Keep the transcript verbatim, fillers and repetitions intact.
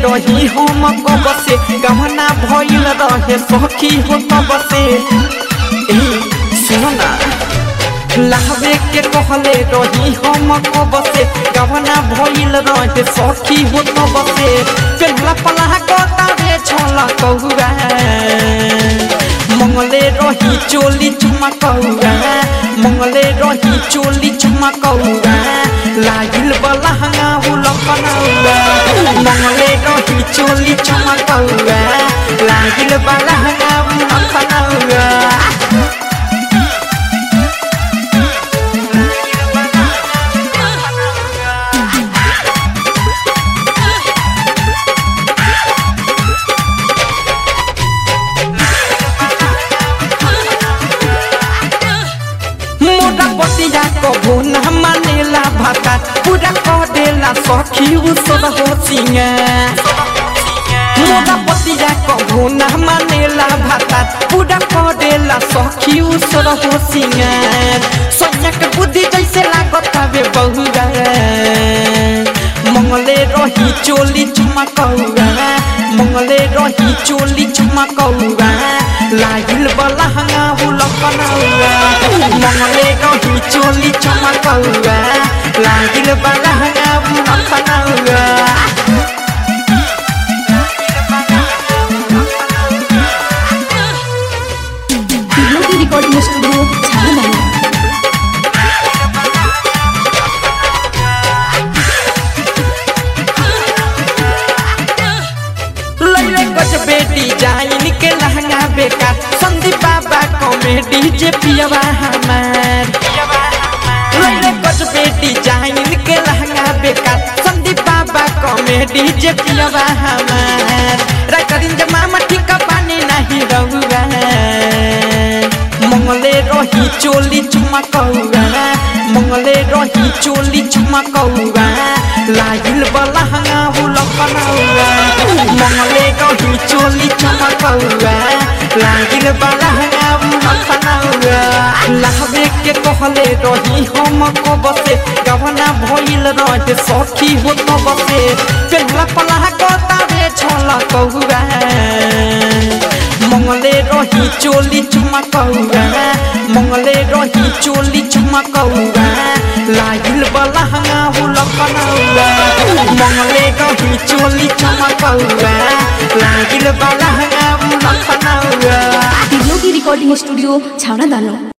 रही हम कब से गहना भइल रहे सखी हो तब से सुनो ना लावे के कहले रही हम कब से गहना भइल रहे सखी हो तब से पेला पला कतावे छला कहुआ मंगले रही चोली चुमा कहुआ मंगले रही चोली चुमा कहुआ लागिल बलहंगा उलपनौआ मंगले रही चोली चुमा कहुआ लागिल बलहंगा उलपनौआ बतिया कबो न मानेला भाता पूरा कह देला सखी उसब हो सिंगा मोरा बतिया कबो न मानेला भाता पूरा कह देला सखी उसब हो सिंगा सोनिया के बुद्धि जैसे लागत हवे बहुरा मंगले रही चोली चुमा कहुआ मंगले रही चोली चुमा कहुआ लागिल बलहंगा उलपनौआ मंगले रही चोली चुमा कहुआ लागिल बलहंगा उलपनौआ रिकॉर्डिंग स्टूडियो झारखंड बेटी जाइन के लहंगा बेकार संदीप बाबा कॉमेडी जे पियवा हमार लइले कच बेटी जाइन के लहंगा बेकार संदीप बाबा कॉमेडी जे पियवा हमार राकरिन जे मामा ठीक पानी नहीं रहुआ मंगले रही चोली चुमा कहुआ मंगले रही चोली चुमा कहुआ लागिल बलहंगा उलपनौआ मंगले रही चोली चुमा कहुआ लागिल बलहंगा उलपनौआ लावे के कहले रही हम कब से गहना भइल रहे सखी हो तब से पेला पला कतावे छला कहुआ मंगले रही चोली चुमा कहुआ मंगले रही चोली चुमा कहुआ लागिल बलहंगा उलपनौआ मंगले रही चोली चुमा कहुआ लागिल बलहंगा उलपनौआ रिकॉर्डिंग स्टूडियो झारखंड।